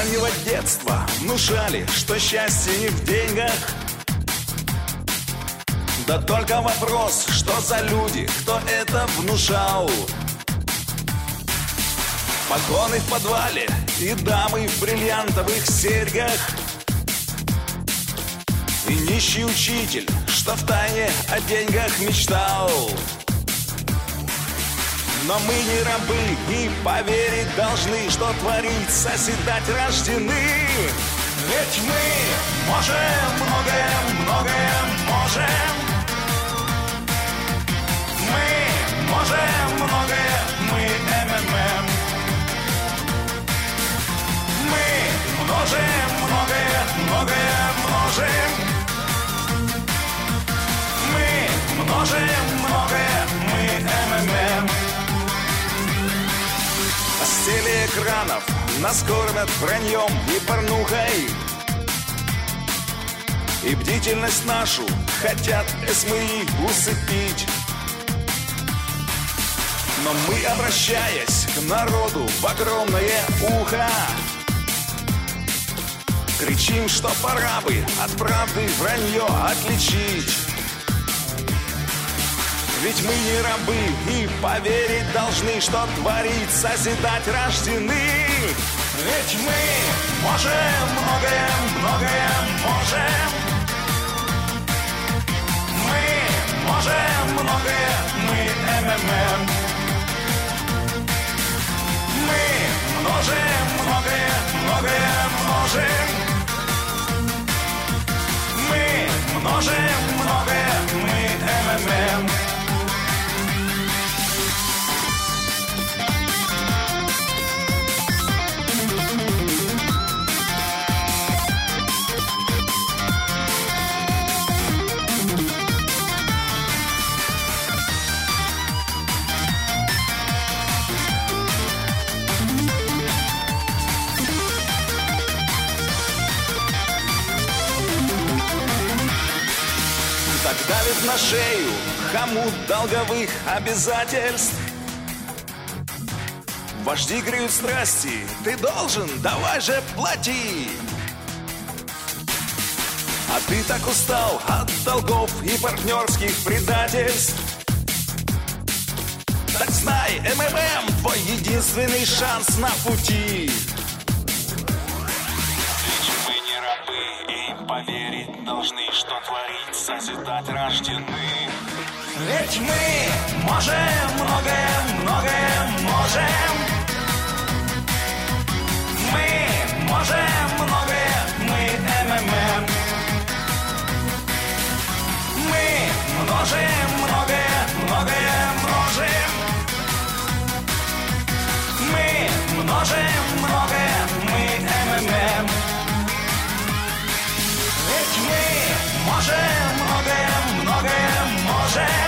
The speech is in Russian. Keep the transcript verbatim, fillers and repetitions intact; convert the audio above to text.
раннего детства внушали, что счастье не в деньгах. Да только вопрос, что за люди, кто это внушал? Погоны в подвале и дамы в бриллиантовых серьгах, и нищий учитель, что втайне о деньгах мечтал. Но мы не рабы и поверить должны, что творить, созидать рождены. Ведь мы можем многое, многое можем. Мы можем многое, мы эм эм эм. Мы множим многое, многое множим. Мы множим многое, мы эм эм эм. С телеэкранов нас кормят враньем и порнухой, и бдительность нашу хотят СМИ усыпить. Но мы, обращаясь к народу в огромное ухо, кричим, что пора бы от правды вранье отличить. Ведь мы не рабы и поверить должны, что творить, созидать рождены. Ведь мы можем многое, многое можем. Мы можем многое, мы эм эм эм. Мы множим многое, многое множим. Мы множим многое, мы эм эм эм. Так давит на шею хомут долговых обязательств. Вожди греют страсти, ты должен, давай же плати. А ты так устал от долгов и партнерских предательств. Так знай, эм эм эм, твой единственный шанс на пути. Поверить должны, что творить, созидать рождены. Ведь мы можем многое, многое можем. Мы можем многое, мы эм эм эм. Мы множим многое, многое множим. Мы множим многое, мы эм эм эм. Ведь мы можем многое, многое можем.